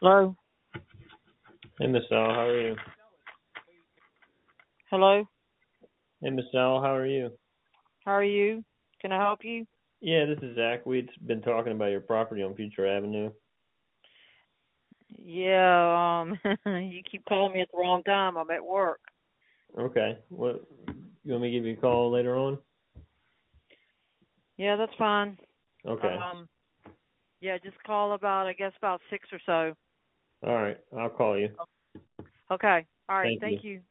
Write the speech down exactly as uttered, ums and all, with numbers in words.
Hello? Hey, Miss Al, how are you? Hello? Hey, Miss Al, how are you? How are you? Can I help you? Yeah, this is Zach. We'd been talking about your property on Future Avenue. Yeah, um, you keep calling me at the wrong time. I'm at work. Okay. What? You want me to give you a call later on? Yeah, that's fine. Okay. Um, yeah, just call about, I guess, about six or so. All right. I'll call you. Okay. All right. Thank you. Thank you.